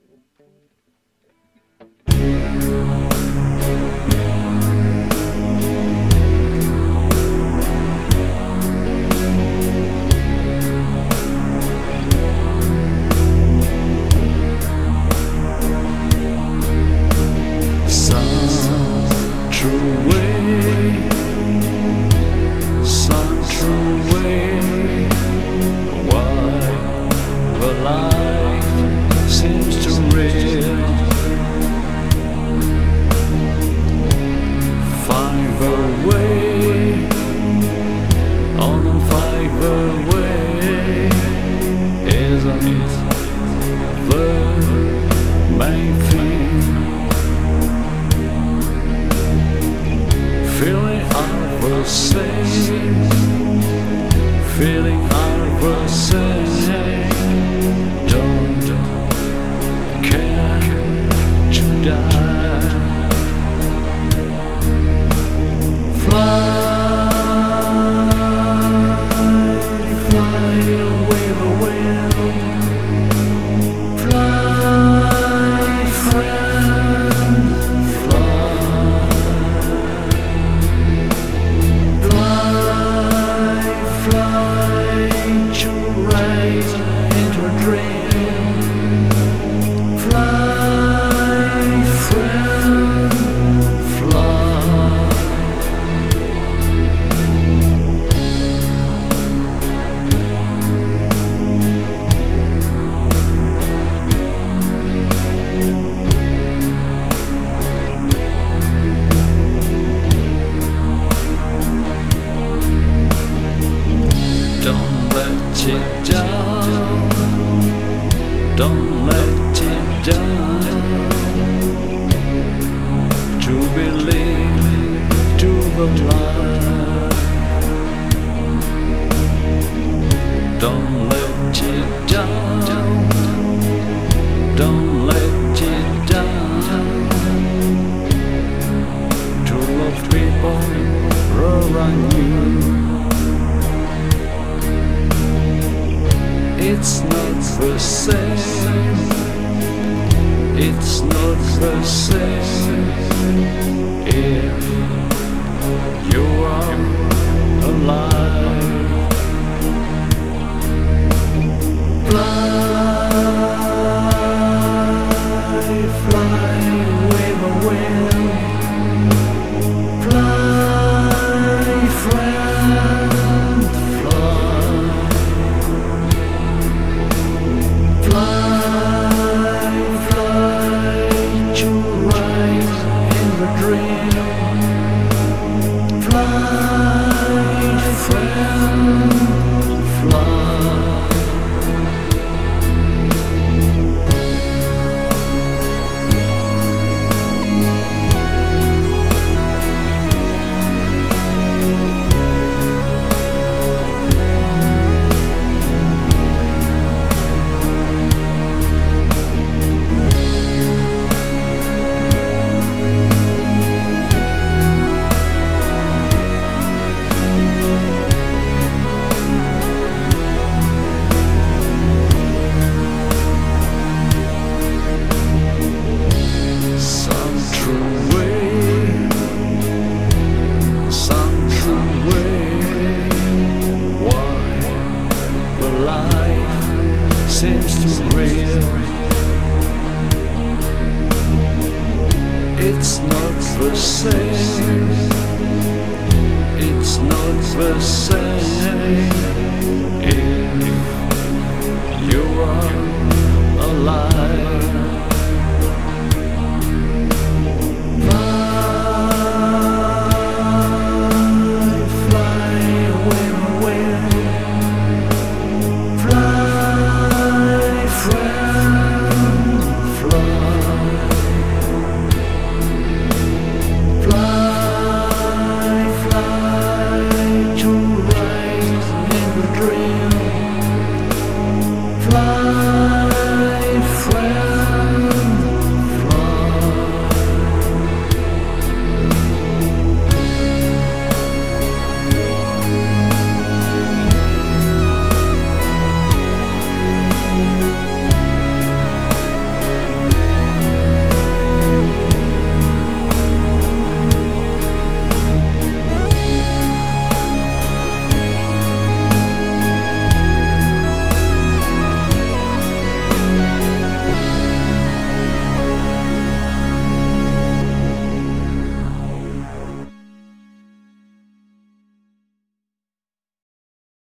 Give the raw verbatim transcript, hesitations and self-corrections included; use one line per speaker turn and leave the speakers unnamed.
Feeling I will sing, feeling I will sing. Don't care to die. Fly, fly away the wind. Fly, friend, fly. Fly to rise into a dream. Fly, friend, fly. Don't let it down, don't let it down. To believe, to believe. Don't let it down, don't let it down. To love people around you. It's not the same, it's not the same if you are alive. Fly, fly with the wind. Fly, friend, fly. Fly, fly to rise in the dream. Fly, friend, fly. Seems too real. It's not the same, it's not the same if